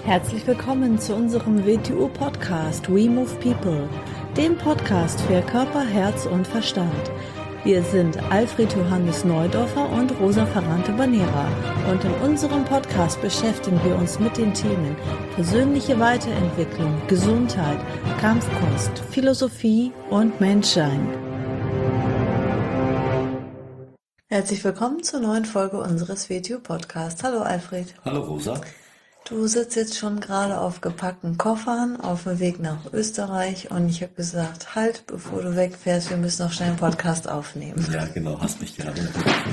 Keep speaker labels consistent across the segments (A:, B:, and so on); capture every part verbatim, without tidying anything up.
A: Herzlich willkommen zu unserem W T U-Podcast We Move People, dem Podcast für Körper, Herz und Verstand. Wir sind Alfred Johannes Neudorfer und Rosa Ferrante-Banera und in unserem Podcast beschäftigen wir uns mit den Themen persönliche Weiterentwicklung, Gesundheit, Kampfkunst, Philosophie und Menschsein. Herzlich willkommen zur neuen Folge unseres W T U-Podcasts. Hallo Alfred.
B: Hallo Rosa.
A: Du sitzt jetzt schon gerade auf gepackten Koffern auf dem Weg nach Österreich und ich habe gesagt, halt, bevor du wegfährst, wir müssen noch schnell einen Podcast aufnehmen.
B: Ja, genau, hast mich gerade.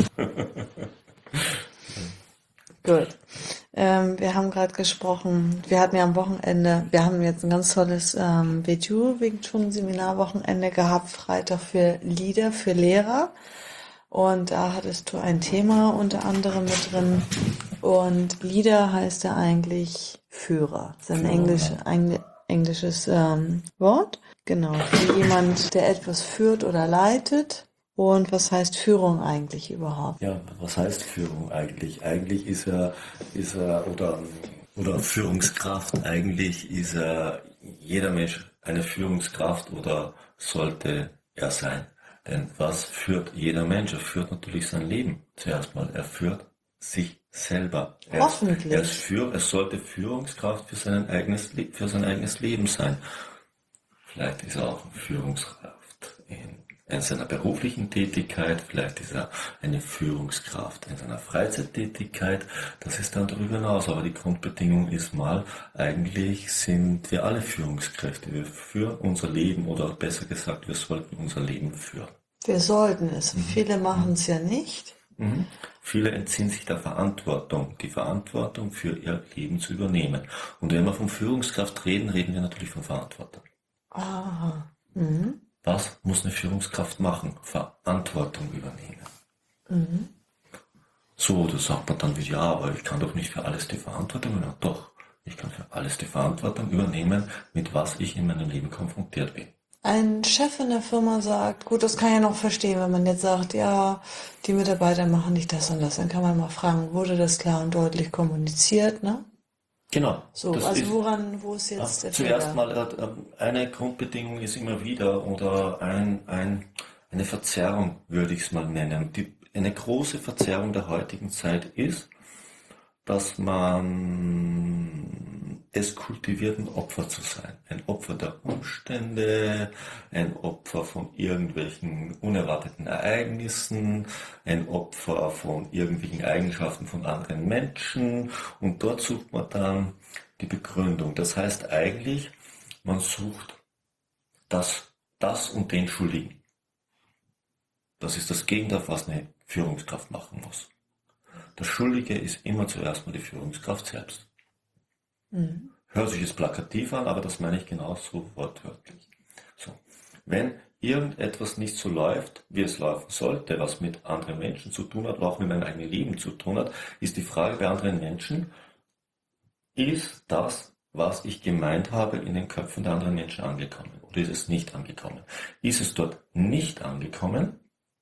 A: Gut. Ähm, wir haben gerade gesprochen, wir hatten ja am Wochenende, wir haben jetzt ein ganz tolles ähm, W T U Wing Chun Seminarwochenende gehabt, Freitag für Leader, für Lehrer. Und da hattest du ein Thema unter anderem mit drin. Und Leader heißt ja eigentlich Führer. Das ist ein Englisch, ein englisches ähm, Wort. Genau, für jemand, der etwas führt oder leitet. Und was heißt Führung eigentlich überhaupt?
B: Ja, was heißt Führung eigentlich? Eigentlich ist er, ist er oder, oder Führungskraft, eigentlich ist er jeder Mensch eine Führungskraft oder sollte er sein. Denn was führt jeder Mensch? Er führt natürlich sein Leben zuerst mal. Er führt sich selber. Er
A: Hoffentlich.
B: Ist, er, ist für, er sollte Führungskraft für sein, eigenes, für sein eigenes Leben sein. Vielleicht ist er auch Führungskraft in, in seiner beruflichen Tätigkeit. Vielleicht ist er eine Führungskraft in seiner Freizeittätigkeit. Das ist dann darüber hinaus. Aber die Grundbedingung ist mal, eigentlich sind wir alle Führungskräfte. Wir führen unser Leben oder besser gesagt, wir sollten unser Leben führen.
A: Wir sollten es.
B: Mhm.
A: Viele machen es ja nicht.
B: Mhm. Viele entziehen sich der Verantwortung, die Verantwortung für ihr Leben zu übernehmen. Und wenn wir von Führungskraft reden, reden wir natürlich von Verantwortung.
A: Ah. Mhm.
B: Was muss eine Führungskraft machen? Verantwortung übernehmen.
A: Mhm.
B: So, da sagt man dann wie, ja, aber ich kann doch nicht für alles die Verantwortung übernehmen. Doch, ich kann für alles die Verantwortung übernehmen, mit was ich in meinem Leben konfrontiert bin.
A: Ein Chef in der Firma sagt, gut, das kann ich ja noch verstehen, wenn man jetzt sagt, ja, die Mitarbeiter machen nicht das und das, dann kann man mal fragen, wurde das klar und deutlich kommuniziert, ne?
B: Genau.
A: So, also ist, woran, wo ist jetzt der Fehler?
B: Zuerst mal, eine Grundbedingung ist immer wieder, oder ein, ein, eine Verzerrung würde ich es mal nennen. Die, eine große Verzerrung der heutigen Zeit ist, dass man es kultiviert, ein Opfer zu sein. Ein Opfer der Umstände, ein Opfer von irgendwelchen unerwarteten Ereignissen, ein Opfer von irgendwelchen Eigenschaften von anderen Menschen, und dort sucht man dann die Begründung. Das heißt eigentlich, man sucht das, das und den Schuldigen. Das ist das Gegenteil, was eine Führungskraft machen muss. Der Schuldige ist immer zuerst mal die Führungskraft selbst. Mhm. Hört sich jetzt plakativ an, aber das meine ich genauso wortwörtlich. So. Wenn irgendetwas nicht so läuft, wie es laufen sollte, was mit anderen Menschen zu tun hat, oder auch mit meinem eigenen Leben zu tun hat, ist die Frage bei anderen Menschen, ist das, was ich gemeint habe, in den Köpfen der anderen Menschen angekommen? Oder ist es nicht angekommen? Ist es dort nicht angekommen,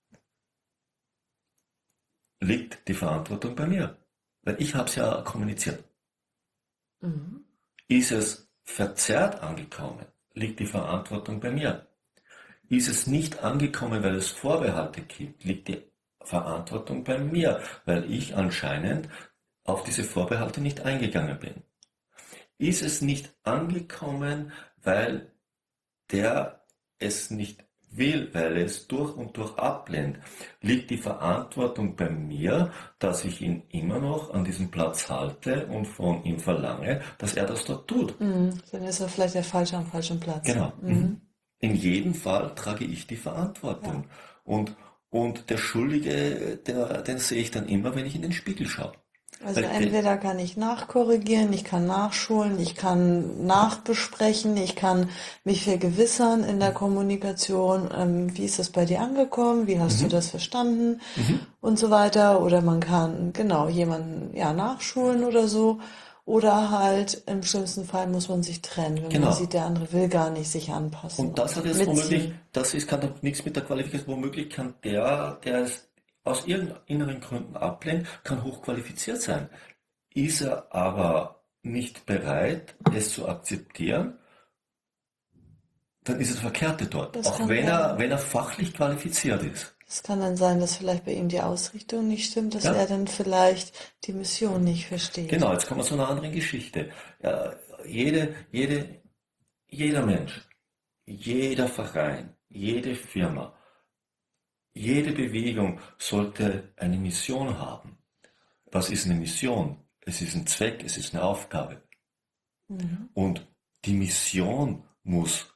B: liegt die Verantwortung bei mir. Weil ich habe es ja kommuniziert. Mhm. Ist es verzerrt angekommen, liegt die Verantwortung bei mir. Ist es nicht angekommen, weil es Vorbehalte gibt, liegt die Verantwortung bei mir, weil ich anscheinend auf diese Vorbehalte nicht eingegangen bin. Ist es nicht angekommen, weil der es nicht will, weil er es durch und durch ablehnt, liegt die Verantwortung bei mir, dass ich ihn immer noch an diesem Platz halte und von ihm verlange, dass er das dort tut.
A: Mhm. Dann ist er vielleicht der Falsche am falschen Platz.
B: Genau. Mhm. In jedem Fall trage ich die Verantwortung. Ja. Und, und der Schuldige, der, den sehe ich dann immer, wenn ich in den Spiegel schaue.
A: Also entweder kann ich nachkorrigieren, ich kann nachschulen, ich kann nachbesprechen, ich kann mich vergewissern in der Kommunikation, ähm, wie ist das bei dir angekommen, wie hast mhm. du das verstanden mhm. und so weiter. Oder man kann genau jemanden ja nachschulen oder so. Oder halt im schlimmsten Fall muss man sich trennen, wenn genau. man sieht, der andere will gar nicht sich anpassen.
B: Und das hat jetzt womöglich, das ist, kann doch nichts mit der Qualifikation, womöglich kann der, der es aus irgendeinen inneren Gründen ablehnt, kann hochqualifiziert sein. Ist er aber nicht bereit, es zu akzeptieren, dann ist es Verkehrte dort,
A: Das
B: auch
A: kann
B: wenn er,
A: sein.
B: wenn er fachlich qualifiziert ist.
A: Es kann dann sein, dass vielleicht bei ihm die Ausrichtung nicht stimmt, dass er
B: Ja,
A: dann vielleicht die Mission nicht versteht.
B: genau, jetzt kommen wir zu einer anderen Geschichte. Ja, jede, jede, jeder Mensch, jeder Verein, jede Firma, jede Bewegung sollte eine Mission haben. Was ist eine Mission? Es ist ein Zweck, es ist eine Aufgabe.
A: Mhm.
B: Und die Mission muss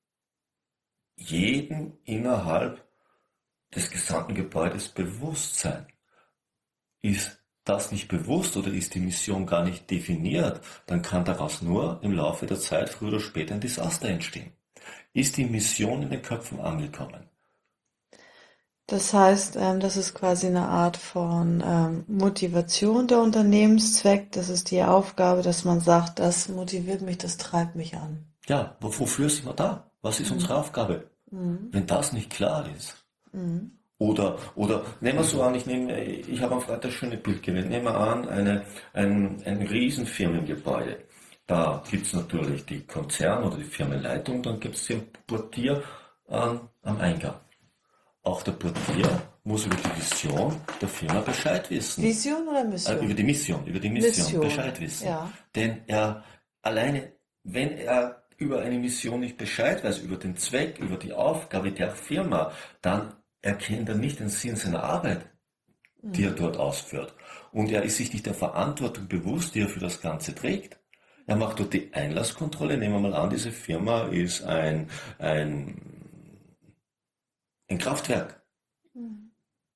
B: jedem innerhalb des gesamten Gebäudes bewusst sein. Ist das nicht bewusst oder ist die Mission gar nicht definiert, dann kann daraus nur im Laufe der Zeit früher oder später ein Desaster entstehen. Ist die Mission in den Köpfen angekommen?
A: Das heißt, ähm, das ist quasi eine Art von ähm, Motivation der Unternehmenszweck. Das ist die Aufgabe, dass man sagt, das motiviert mich, das treibt mich an.
B: Ja, wo- wofür sind wir da? Was ist unsere
A: Mhm.
B: Aufgabe?
A: Mhm.
B: Wenn das nicht klar ist.
A: Mhm.
B: Oder, oder nehmen wir so an, ich nehme, ich habe am Freitag das schöne Bild gewählt. Nehmen wir an, eine, ein, ein Riesenfirmengebäude. Da gibt es natürlich die Konzern- oder die Firmenleitung, dann gibt es den Portier an, am Eingang. Auch der Portier muss über die Vision der Firma Bescheid wissen.
A: Vision oder
B: Äh, über
A: Mission?
B: die Mission, über die Mission
A: Mission,
B: Bescheid wissen.
A: ja.
B: Denn er alleine, wenn er über eine Mission nicht Bescheid weiß, über den Zweck, über die Aufgabe der Firma, dann erkennt er nicht den Sinn seiner Arbeit, die er
A: Mhm.
B: dort ausführt. Und er ist sich nicht der Verantwortung bewusst, die er für das Ganze trägt. Er macht dort die Einlasskontrolle. Nehmen wir mal an, diese Firma ist ein, ein, ein Kraftwerk.
A: Mhm.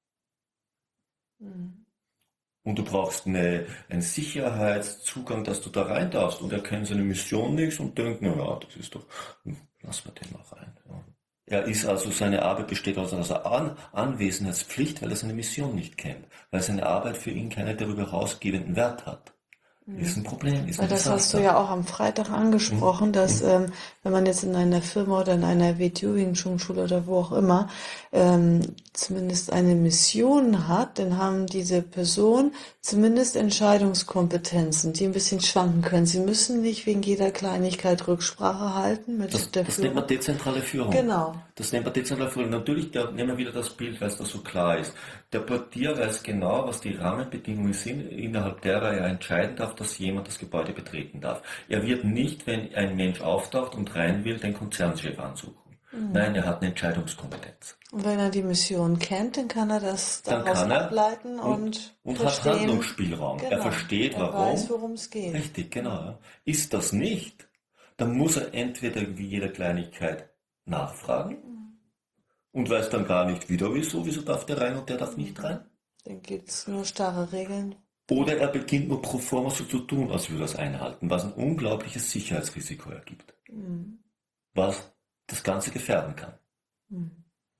A: Mhm.
B: Und du brauchst eine, einen Sicherheitszugang, dass du da rein darfst. Und er kennt seine Mission nicht und denkt, na ja, das ist doch, hm, lass mal den mal rein. Ja. Er ist also, seine Arbeit besteht aus einer An Anwesenheitspflicht, weil er seine Mission nicht kennt. Weil seine Arbeit für ihn keinen darüber hinausgehenden Wert hat. Ist ein Problem, ist
A: Weil
B: ein
A: das hast du
B: Desaster.
A: ja auch am Freitag angesprochen, dass ähm, wenn man jetzt in einer Firma oder in einer W T U Wing Chun Schule oder wo auch immer ähm, zumindest eine Mission hat, dann haben diese Personen zumindest Entscheidungskompetenzen, die ein bisschen schwanken können. Sie müssen nicht wegen jeder Kleinigkeit Rücksprache halten mit
B: Das,
A: der
B: das nennt man
A: Führung.
B: dezentrale Führung.
A: Genau.
B: Das nennt man dezentrale Führung. Natürlich, da nehmen wir wieder das Bild, weil es da so klar ist. Der Portier weiß genau, was die Rahmenbedingungen sind, innerhalb derer er entscheiden darf, dass jemand das Gebäude betreten darf. Er wird nicht, wenn ein Mensch auftaucht und rein will, den Konzernchef ansuchen. Nein, er hat eine Entscheidungskompetenz.
A: Und wenn er die Mission kennt, dann kann er das
B: Dann
A: daraus
B: kann er
A: ableiten
B: und,
A: und
B: und hat
A: verstehen.
B: Handlungsspielraum. Er
A: Genau.
B: versteht,
A: Er weiß,
B: warum.
A: worum es geht.
B: Richtig, genau. Ja. Ist das nicht, dann muss er entweder wie jede Kleinigkeit nachfragen und weiß dann gar nicht wieder wieso, wieso darf der rein und der darf nicht rein.
A: Dann gibt es nur starre Regeln.
B: Oder er beginnt nur pro forma so zu tun, als würde er es einhalten, was ein unglaubliches Sicherheitsrisiko ergibt,
A: Mhm.
B: was das Ganze gefährden kann.
A: Mhm.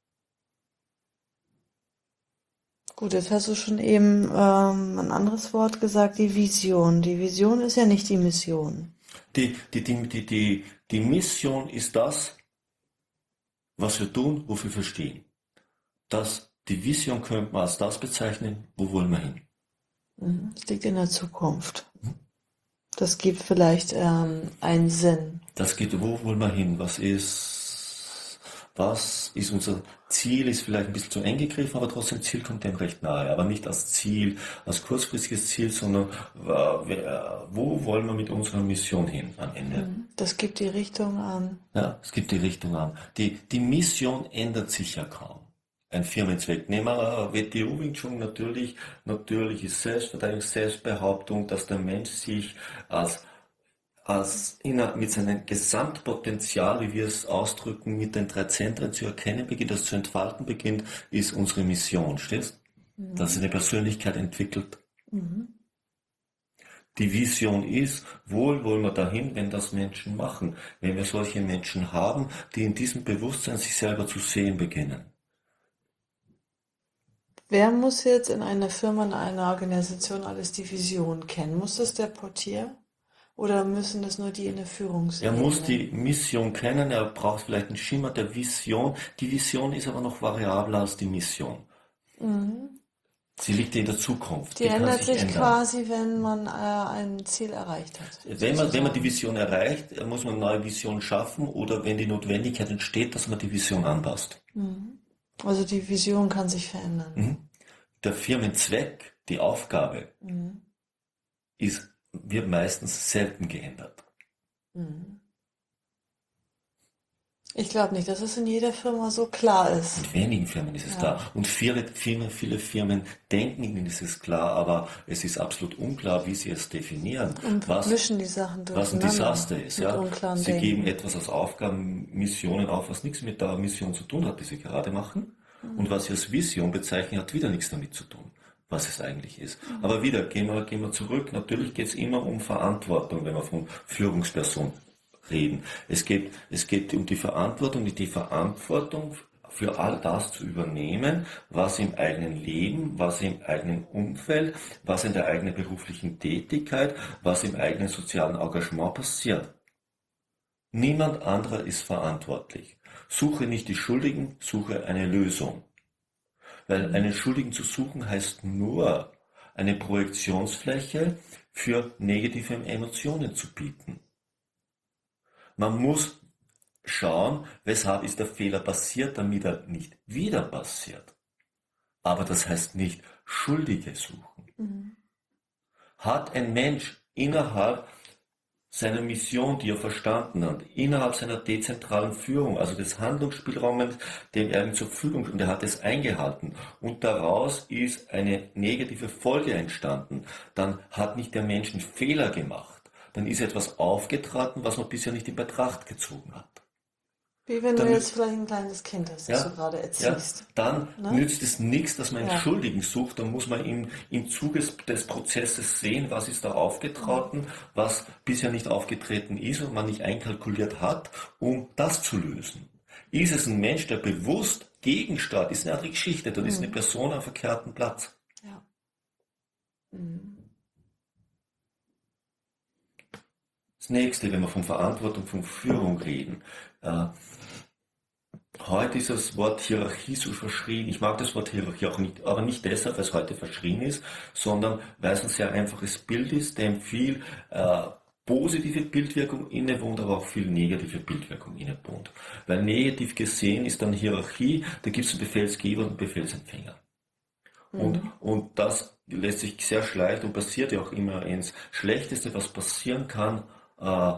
A: Gut, jetzt hast du schon eben ähm, ein anderes Wort gesagt, die Vision. Die Vision ist ja nicht die Mission.
B: Die, die, die, die, die, die Mission ist das, was wir tun, wofür wir stehen. Das, die Vision könnte man als das bezeichnen, wo wollen wir hin.
A: Mhm. Das liegt in der Zukunft. Das gibt vielleicht ähm, einen Sinn.
B: Das geht, wo wollen wir hin? Was ist, was ist unser Ziel? Ist vielleicht ein bisschen zu eng gegriffen, aber trotzdem Ziel kommt dem recht nahe. Aber nicht als Ziel, als kurzfristiges Ziel, sondern wo wollen wir mit unserer Mission hin am Ende?
A: Das gibt die Richtung an.
B: Ja, es gibt die Richtung an. Die, die Mission ändert sich ja kaum. Ein Firmenzweck. Nehmen wir W T U Wing Chun, natürlich, natürlich ist Selbstverteidigung, Selbstbehauptung, dass der Mensch sich als, als inner, mit seinem Gesamtpotenzial, wie wir es ausdrücken, mit den drei Zentren zu erkennen beginnt, das zu entfalten beginnt, ist unsere Mission, stehst? Mhm. Dass eine Persönlichkeit entwickelt.
A: Mhm.
B: Die Vision ist, wohl wollen wir dahin, wenn das Menschen machen, wenn wir solche Menschen haben, die in diesem Bewusstsein sich selber zu sehen beginnen.
A: Wer muss jetzt in einer Firma, in einer Organisation alles die Vision kennen? Muss das der Portier? Oder müssen das nur die in der Führungsebene?
B: Er muss die Mission kennen, er braucht vielleicht einen Schimmer der Vision. Die Vision ist aber noch variabler als die Mission.
A: Mhm.
B: Sie liegt in der Zukunft.
A: Die
B: Die kann
A: ändert
B: sich
A: sich
B: ändern.
A: quasi, wenn man äh, ein Ziel erreicht hat.
B: Wenn man, wenn man die
A: sozusagen.
B: Vision erreicht, muss man eine neue Vision schaffen oder wenn die Notwendigkeit entsteht, dass man die Vision anpasst.
A: Also die Vision kann sich verändern.
B: Mhm. Der Firmenzweck, die Aufgabe,
A: Mhm.
B: ist, wird meistens selten geändert.
A: Ich glaube nicht, dass es in jeder Firma so klar ist.
B: In wenigen Firmen ist es
A: Ja.
B: klar. Und viele Firmen, viele Firmen denken, ihnen ist es klar, aber es ist absolut unklar, wie sie es definieren.
A: Und
B: Was,
A: mischen die Sachen
B: was ein
A: durcheinander
B: Desaster ist.
A: mit
B: Ja.
A: unklaren
B: Sie
A: Dingen.
B: geben etwas als Aufgaben, Missionen auf, was nichts mit der Mission zu tun hat, die sie gerade machen. Und was sie als Vision bezeichnen, hat wieder nichts damit zu tun, was es eigentlich ist. Aber wieder, gehen wir, gehen wir zurück. Natürlich geht es immer um Verantwortung, wenn wir von Führungsperson reden. Es geht, es geht um die Verantwortung, die Verantwortung für all das zu übernehmen, was im eigenen Leben, was im eigenen Umfeld, was in der eigenen beruflichen Tätigkeit, was im eigenen sozialen Engagement passiert. Niemand anderer ist verantwortlich. Suche nicht die Schuldigen, suche eine Lösung. Weil einen Schuldigen zu suchen heißt nur, eine Projektionsfläche für negative Emotionen zu bieten. Man muss schauen, weshalb ist der Fehler passiert, damit er nicht wieder passiert. Aber das heißt nicht Schuldige suchen. Hat ein Mensch innerhalb seiner Mission, die er verstanden hat, innerhalb seiner dezentralen Führung, also des Handlungsspielraumes, den er ihm zur Verfügung hat, und er hat es eingehalten, und daraus ist eine negative Folge entstanden, dann hat nicht der Mensch einen Fehler gemacht, dann ist etwas aufgetreten, was man bisher nicht in Betracht gezogen hat.
A: Wie wenn
B: Dann
A: du
B: nützt-
A: jetzt vielleicht ein kleines Kind hast, das
B: Ja,
A: du gerade
B: ja,
A: erziehst.
B: dann
A: Ne?
B: nützt es nichts, dass man einen
A: Ja.
B: Schuldigen sucht, dann muss man im, im Zuge des Prozesses sehen, was ist da aufgetreten, was bisher nicht aufgetreten ist und man nicht einkalkuliert hat, um das zu lösen. Ist es ein Mensch, der bewusst gegensteuert, ist eine andere Geschichte, dann ist eine Person am verkehrten Platz.
A: Ja.
B: Das nächste, wenn wir von Verantwortung, von Führung reden. Äh, heute ist das Wort Hierarchie so verschrien. Ich mag das Wort Hierarchie auch nicht, aber nicht deshalb, weil es heute verschrien ist, sondern weil es ein sehr einfaches Bild ist, dem viel äh, positive Bildwirkung innewohnt, aber auch viel negative Bildwirkung innewohnt. Weil negativ gesehen ist dann Hierarchie, da gibt es einen Befehlsgeber und einen Befehlsempfänger. Und, und das lässt sich sehr schleicht und passiert ja auch immer ins Schlechteste, was passieren kann, äh,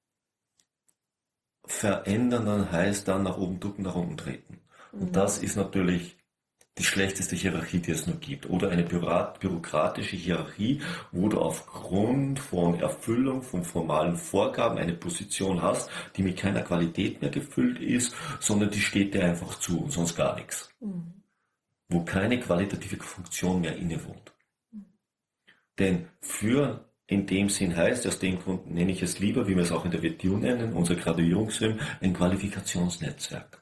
B: verändern, dann heißt dann nach oben ducken, nach unten treten. Und das ist natürlich die schlechteste Hierarchie, die es nur gibt. Oder eine bürat- bürokratische Hierarchie, wo du aufgrund von Erfüllung von formalen Vorgaben eine Position hast, die mit keiner Qualität mehr gefüllt ist, sondern die steht dir einfach zu und sonst gar nichts. Wo keine qualitative Funktion mehr innewohnt. Denn führen in dem Sinn heißt, aus dem Grund nenne ich es lieber, wie wir es auch in der W T U nennen, unser Graduierungsfilm, ein Qualifikationsnetzwerk.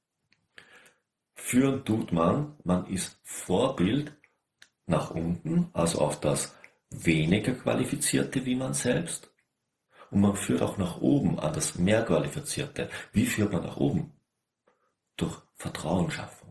B: Führen tut man, man ist Vorbild nach unten, also auf das weniger Qualifizierte wie man selbst. Und man führt auch nach oben an das mehr Qualifizierte. Wie führt man nach oben? Durch Vertrauensschaffung.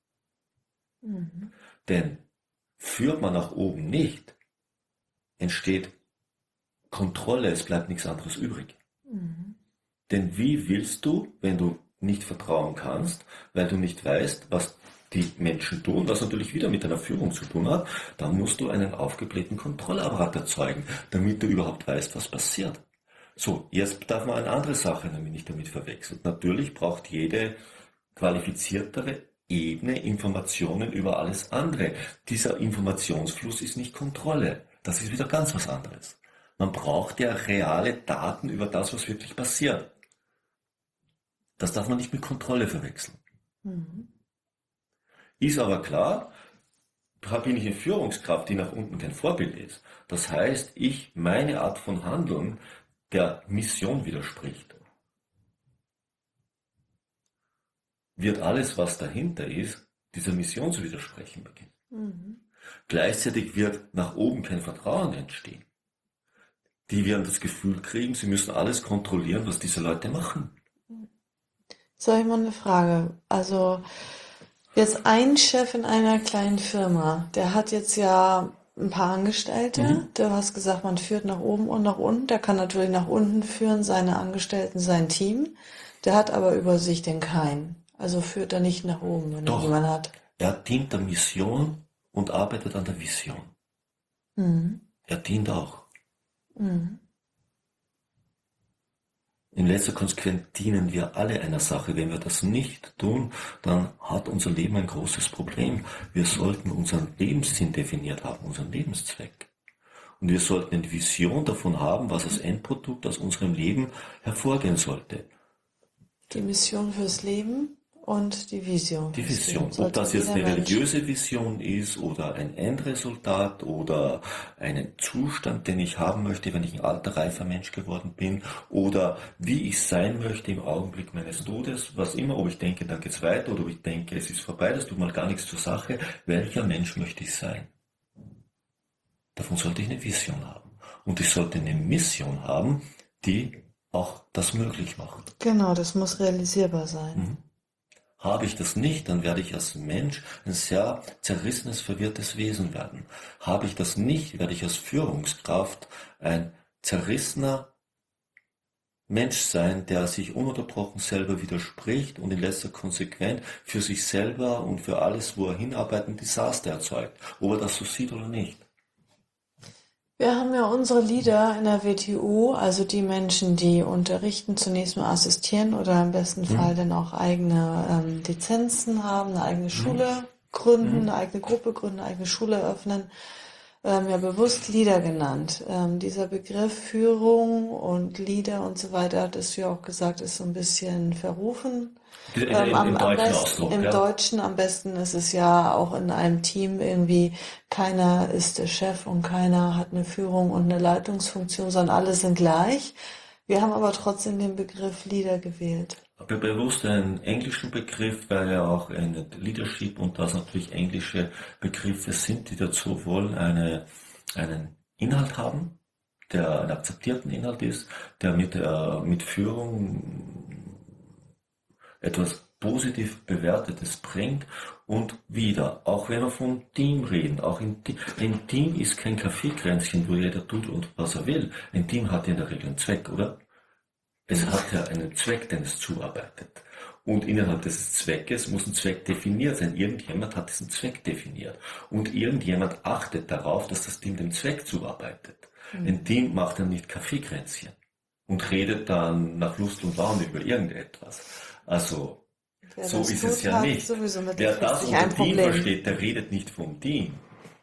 B: Denn führt man nach oben nicht, entsteht Kontrolle, es bleibt nichts anderes übrig. Denn wie willst du, wenn du nicht vertrauen kannst, weil du nicht weißt, was die Menschen tun, was natürlich wieder mit deiner Führung zu tun hat, dann musst du einen aufgeblähten Kontrollapparat erzeugen, damit du überhaupt weißt, was passiert. So, jetzt darf man eine andere Sache nämlich nicht damit verwechseln. Natürlich braucht jede qualifiziertere Ebene Informationen über alles andere. Dieser Informationsfluss ist nicht Kontrolle. Das ist wieder ganz was anderes. Man braucht ja reale Daten über das, was wirklich passiert. Das darf man nicht mit Kontrolle verwechseln. Ist aber klar, da bin ich eine Führungskraft, die nach unten kein Vorbild ist. Das heißt, ich, meine Art von Handeln der Mission widerspricht. Wird alles, was dahinter ist, dieser Mission zu widersprechen beginnen. Mhm. Gleichzeitig wird nach oben kein Vertrauen entstehen. Die werden das Gefühl kriegen, sie müssen alles kontrollieren, was diese Leute machen.
A: Jetzt habe ich mal eine Frage. Also Jetzt ein Chef in einer kleinen Firma, der hat jetzt ja ein paar Angestellte.
B: Mhm.
A: Du hast gesagt, man führt nach oben und nach unten. Der kann natürlich nach unten führen, seine Angestellten, sein Team. Der hat aber über sich den keinen. Also führt er nicht nach oben, wenn er
B: Doch,
A: niemanden hat.
B: er dient der Mission und arbeitet an der Vision.
A: Mhm.
B: Er dient auch.
A: Mhm.
B: In letzter Konsequenz dienen wir alle einer Sache. Wenn wir das nicht tun, dann hat unser Leben ein großes Problem. Wir sollten unseren Lebenssinn definiert haben, unseren Lebenszweck. Und wir sollten eine Vision davon haben, was als Endprodukt aus unserem Leben hervorgehen sollte.
A: Die Mission fürs Leben und die Vision
B: Die
A: fürs Leben.
B: Vision, ob
A: Sollte
B: das jetzt
A: jeder
B: eine
A: Mensch.
B: religiöse Vision ist oder ein Endresultat oder einen Zustand, den ich haben möchte, wenn ich ein alter, reifer Mensch geworden bin, oder wie ich sein möchte im Augenblick meines Todes, was immer, ob ich denke, dann geht's weiter, oder ob ich denke, es ist vorbei, das tut mal gar nichts zur Sache. Welcher Mensch möchte ich sein? Davon sollte ich eine Vision haben. Und ich sollte eine Mission haben, die auch das möglich macht.
A: Genau, das muss realisierbar sein.
B: Mhm. Habe ich das nicht, dann werde ich als Mensch ein sehr zerrissenes, verwirrtes Wesen werden. Habe ich das nicht, werde ich als Führungskraft ein zerrissener Mensch sein, der sich ununterbrochen selber widerspricht und in letzter Konsequenz für sich selber und für alles, wo er hinarbeitet, ein Desaster erzeugt. Ob er das so sieht oder nicht.
A: Wir haben ja unsere Leader in der W T U, also die Menschen, die unterrichten, zunächst mal assistieren oder im besten Fall dann auch eigene ähm, Lizenzen haben, eine eigene Schule gründen, eine eigene Gruppe gründen, eine eigene Schule eröffnen, ähm, ja bewusst Leader genannt. Ähm, dieser Begriff Führung und Leader und so weiter, hattest du ja auch gesagt, ist so ein bisschen verrufen.
B: In,
A: Ähm,
B: in,
A: am,
B: Im
A: am
B: deutschen
A: besten,
B: Ausdruck,
A: im
B: ja.
A: Deutschen am besten ist es ja auch in einem Team irgendwie, keiner ist der Chef und keiner hat eine Führung und eine Leitungsfunktion, sondern alle sind gleich. Wir haben aber trotzdem den Begriff Leader gewählt.
B: Be- Bewusst einen englischen Begriff, weil ja auch ein Leadership und das natürlich englische Begriffe sind, die dazu wohl eine, einen Inhalt haben, der einen akzeptierten Inhalt ist, der mit, äh, mit Führung etwas positiv Bewertetes bringt und wieder, auch wenn wir von Team reden, auch in, Te- ein Team ist kein Kaffeekränzchen, wo jeder tut und was er will. Ein Team hat ja in der Regel einen Zweck, oder? Es hat ja einen Zweck, den es zuarbeitet. Und innerhalb dieses Zweckes muss ein Zweck definiert sein. Irgendjemand hat diesen Zweck definiert. Und irgendjemand achtet darauf, dass das Team dem Zweck zuarbeitet. Ein Team macht dann nicht Kaffeekränzchen und redet dann nach Lust und Laune über irgendetwas. Also,
A: Wer
B: so
A: das
B: ist
A: tut,
B: es ja
A: hat
B: nicht.
A: sowieso
B: Wer das
A: mittelfristig ein
B: unter Team
A: Problem.
B: versteht, der redet nicht vom Team.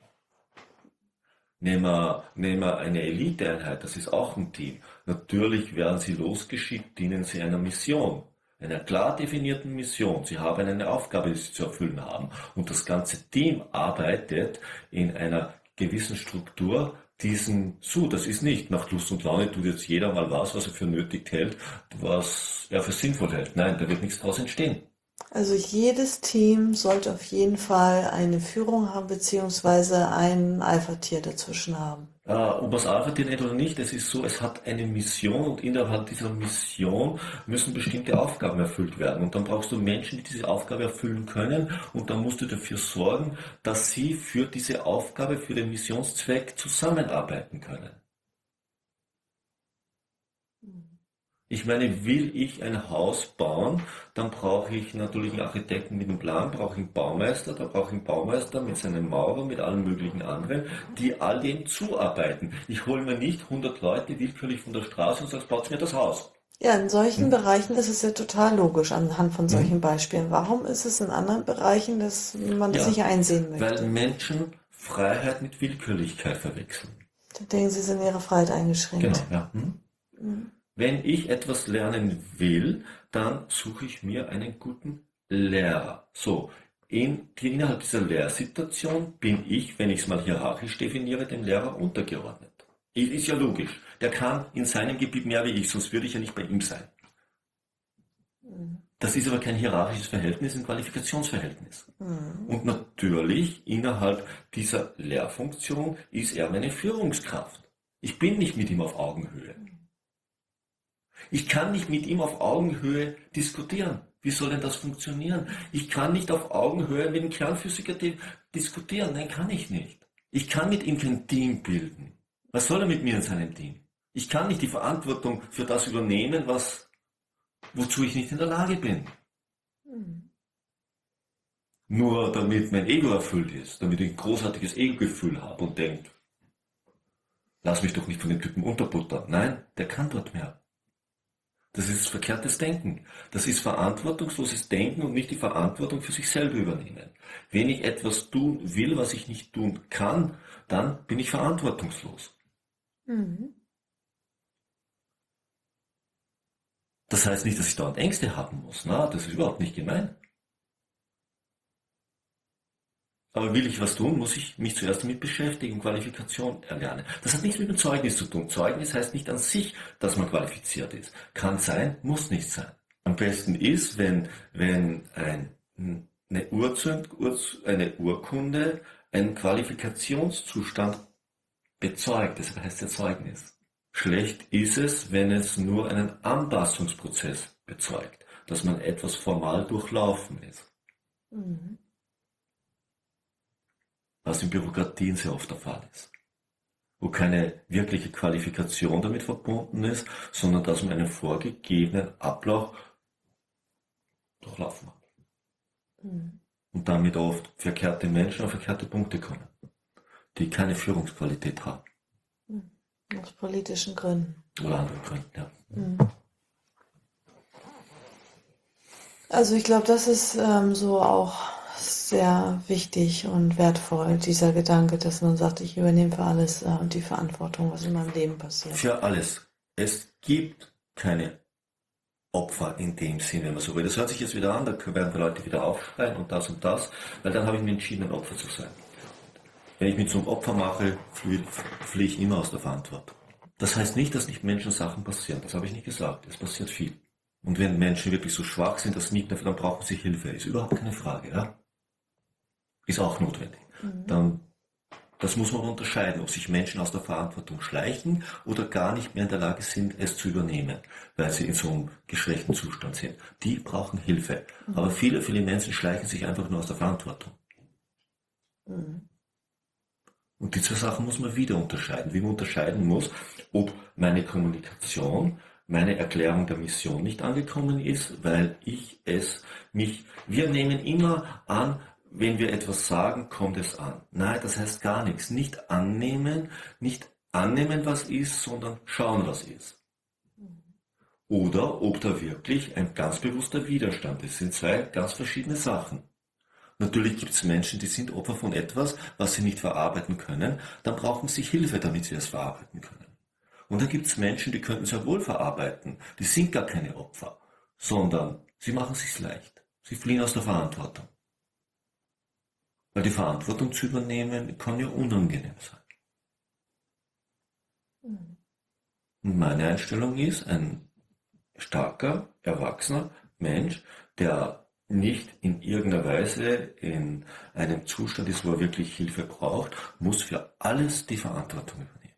B: Nehmen wir, nehmen wir eine Eliteeinheit, das ist auch ein Team. Natürlich werden sie losgeschickt, dienen sie einer Mission, einer klar definiertenMission. Sie haben eine Aufgabe, die sie zu erfüllen haben. Und das ganze Team arbeitet in einer gewissen Struktur diesen zu. Das ist nicht nach Lust und Laune tut jetzt jeder mal was, was er für nötig hält, was er für sinnvoll hält. Nein, da wird nichts daraus entstehen.
A: Also jedes Team sollte auf jeden Fall eine Führung haben, beziehungsweise ein Alpha-Tier dazwischen haben.
B: Äh, ob es Alpha-Tier nennt oder nicht, es ist so, es hat eine Mission und innerhalb dieser Mission müssen bestimmte Aufgaben erfüllt werden. Und dann brauchst du Menschen, die diese Aufgabe erfüllen können und dann musst du dafür sorgen, dass sie für diese Aufgabe, für den Missionszweck zusammenarbeiten können. Ich meine, will ich ein Haus bauen, dann brauche ich natürlich einen Architekten mit einem Plan, brauche ich einen Baumeister, da brauche ich einen Baumeister mit seinem Maurer, mit allen möglichen anderen, die all dem zuarbeiten. Ich hole mir nicht hundert Leute willkürlich von der Straße und sage, baut mir das Haus.
A: Ja, in solchen Bereichen ist es ja total logisch anhand von solchen Beispielen. Warum ist es in anderen Bereichen, dass man das
B: Ja,
A: nicht einsehen möchte?
B: weil Menschen Freiheit mit Willkürlichkeit verwechseln.
A: Da denken sie, sind in ihrer Freiheit eingeschränkt.
B: Genau, ja. Hm? Wenn ich etwas lernen will, dann suche ich mir einen guten Lehrer. So, in, innerhalb dieser Lehrsituation bin ich, wenn ich es mal hierarchisch definiere, dem Lehrer untergeordnet. Ist ja logisch. Der kann in seinem Gebiet mehr wie ich, sonst würde ich ja nicht bei ihm sein. Das ist aber kein hierarchisches Verhältnis, ein Qualifikationsverhältnis. Und natürlich, innerhalb dieser Lehrfunktion ist er meine Führungskraft. Ich bin nicht mit ihm auf Augenhöhe. Ich kann nicht mit ihm auf Augenhöhe diskutieren. Wie soll denn das funktionieren? Ich kann nicht auf Augenhöhe mit einem Kernphysiker di- diskutieren. Nein, kann ich nicht. Ich kann mit ihm kein Team bilden. Was soll er mit mir in seinem Team? Ich kann nicht die Verantwortung für das übernehmen, was, wozu ich nicht in der Lage bin.
A: Mhm.
B: Nur damit mein Ego erfüllt ist, damit ich ein großartiges Ego-Gefühl habe und denke, lass mich doch nicht von den Typen unterbuttern. Nein, der kann dort mehr. Das ist verkehrtes Denken. Das ist verantwortungsloses Denken und nicht die Verantwortung für sich selber übernehmen. Wenn ich etwas tun will, was ich nicht tun kann, dann bin ich verantwortungslos.
A: Mhm.
B: Das heißt nicht, dass ich dauernd Ängste haben muss. Na, das ist überhaupt nicht gemeint. Aber will ich was tun, muss ich mich zuerst damit beschäftigen, Qualifikation erlernen. Das hat nichts mit dem Zeugnis zu tun. Zeugnis heißt nicht an sich, dass man qualifiziert ist. Kann sein, muss nicht sein. Am besten ist, wenn, wenn ein, eine, Urzund, eine Urkunde einen Qualifikationszustand bezeugt. Deshalb heißt ja Zeugnis. Schlecht ist es, wenn es nur einen Anpassungsprozess bezeugt, dass man etwas formal durchlaufen ist.
A: Mhm.
B: Was in Bürokratien sehr oft der Fall ist. Wo keine wirkliche Qualifikation damit verbunden ist, sondern dass man einen vorgegebenen Ablauf durchlaufen hat.
A: Mhm.
B: Und damit oft verkehrte Menschen auf verkehrte Punkte kommen, die keine Führungsqualität haben.
A: Mhm. Aus politischen Gründen.
B: Oder anderen Gründen, ja.
A: Mhm. Also ich glaube, das ist ähm, so auch sehr wichtig und wertvoll, dieser Gedanke, dass man sagt, ich übernehme für alles äh, die Verantwortung, was in meinem Leben passiert.
B: Für alles. Es gibt keine Opfer in dem Sinne, wenn man so will. Das hört sich jetzt wieder an, da werden die Leute wieder aufschreien und das und das, weil dann habe ich mich entschieden, ein Opfer zu sein. Wenn ich mich zum Opfer mache, fliehe, fliehe ich immer aus der Verantwortung. Das heißt nicht, dass nicht Menschen Sachen passieren. Das habe ich nicht gesagt. Es passiert viel. Und wenn Menschen wirklich so schwach sind, dass nicht mehr, dann brauchen sie Hilfe. Ist überhaupt keine Frage, ja? Ist auch notwendig.
A: Mhm.
B: Dann, das muss man unterscheiden, ob sich Menschen aus der Verantwortung schleichen oder gar nicht mehr in der Lage sind, es zu übernehmen, weil sie in so einem geschwächten Zustand sind. Die brauchen Hilfe.
A: Mhm.
B: Aber viele, viele Menschen schleichen sich einfach nur aus der Verantwortung.
A: Mhm.
B: Und die zwei Sachen muss man wieder unterscheiden. Wie man unterscheiden muss, ob meine Kommunikation, meine Erklärung der Mission nicht angekommen ist, weil ich es mich, wir nehmen immer an, wenn wir etwas sagen, kommt es an. Nein, das heißt gar nichts. Nicht annehmen, nicht annehmen, was ist, sondern schauen, was ist. Oder ob da wirklich ein ganz bewusster Widerstand ist. Das sind zwei ganz verschiedene Sachen. Natürlich gibt es Menschen, die sind Opfer von etwas, was sie nicht verarbeiten können. Dann brauchen sie Hilfe, damit sie es verarbeiten können. Und dann gibt es Menschen, die könnten es ja wohl verarbeiten. Die sind gar keine Opfer, sondern sie machen es sich leicht. Sie fliehen aus der Verantwortung. Weil die Verantwortung zu übernehmen, kann ja unangenehm sein.
A: Mhm.
B: Und meine Einstellung ist, ein starker, erwachsener Mensch, der nicht in irgendeiner Weise in einem Zustand ist, wo er wirklich Hilfe braucht, muss für alles die Verantwortung übernehmen.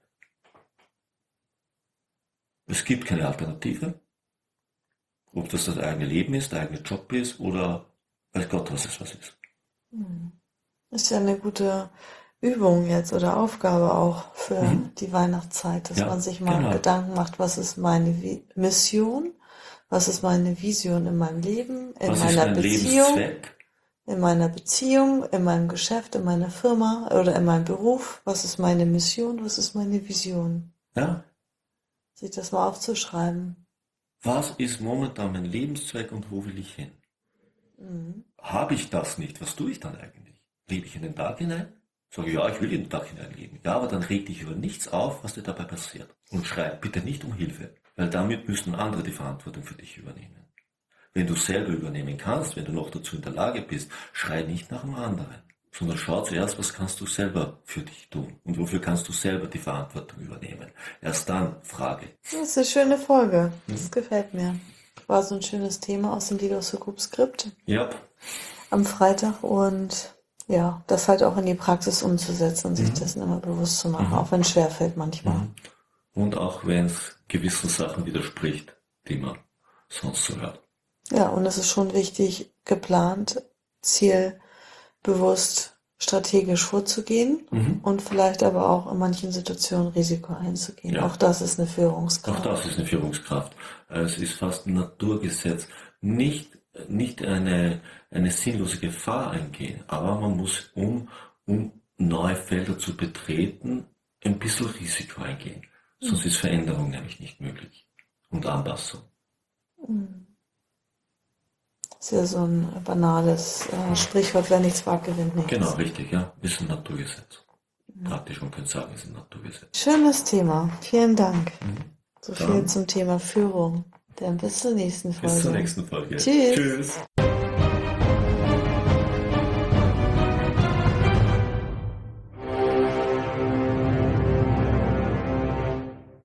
B: Es gibt keine Alternative. Ob das das eigene Leben ist, der eigene Job ist oder weiß Gott, was es was ist.
A: Mhm. Ist ja eine gute Übung jetzt oder Aufgabe auch für
B: Mhm.
A: die Weihnachtszeit, dass
B: Ja,
A: man sich mal
B: genau.
A: Gedanken macht, was ist meine Vi- Mission, was ist meine Vision in meinem Leben, in
B: Was ist
A: meiner
B: mein
A: Beziehung,
B: Lebenszweck?
A: in meiner Beziehung, in meinem Geschäft, in meiner Firma oder in meinem Beruf, was ist meine Mission, was ist meine Vision.
B: Ja?
A: Sich das mal aufzuschreiben.
B: Was ist momentan mein Lebenszweck und wo will ich hin?
A: Mhm.
B: Habe ich das nicht, was tue ich dann eigentlich? Lebe ich in den Tag hinein? Sage, ja, ich will in den Tag hineinleben. Ja, aber dann reg dich über nichts auf, was dir dabei passiert. Und schrei bitte nicht um Hilfe, weil damit müssen andere die Verantwortung für dich übernehmen. Wenn du selber übernehmen kannst, wenn du noch dazu in der Lage bist, schrei nicht nach dem anderen, sondern schau zuerst, was kannst du selber für dich tun und wofür kannst du selber die Verantwortung übernehmen. Erst dann frage.
A: Das ist eine schöne Folge. Das gefällt mir. War so ein schönes Thema aus dem Leaders for Group Skript
B: Ja.
A: am Freitag und ja, das halt auch in die Praxis umzusetzen und sich
B: Mhm.
A: dessen immer bewusst zu machen,
B: Mhm.
A: auch wenn es schwerfällt manchmal.
B: Mhm. Und auch wenn es gewissen Sachen widerspricht, die man sonst so hört.
A: Ja, und es ist schon wichtig, geplant, zielbewusst, strategisch vorzugehen
B: Mhm.
A: und vielleicht aber auch in manchen Situationen Risiko einzugehen. Auch
B: Ja,
A: das ist eine
B: auch
A: Führungskraft.
B: das ist eine Führungskraft. Es ist fast ein Naturgesetz. Nicht, nicht eine, eine sinnlose Gefahr eingehen, aber man muss, um, um neue Felder zu betreten, ein bisschen Risiko eingehen. Sonst ist Veränderung nämlich nicht möglich. Und Anpassung.
A: Ist ja so ein banales äh, Sprichwort, wer nichts wagt, gewinnt
B: Genau,
A: nichts.
B: richtig, ja. Ist ein Naturgesetz. Praktisch, man könnte sagen, ist ein Naturgesetz.
A: Schönes Thema. Vielen Dank. So viel
B: Dann
A: zum Thema Führung. Dann bis zur nächsten
B: bis zur
A: Folge.
B: nächsten Folge.
A: Tschüss.
B: Tschüss.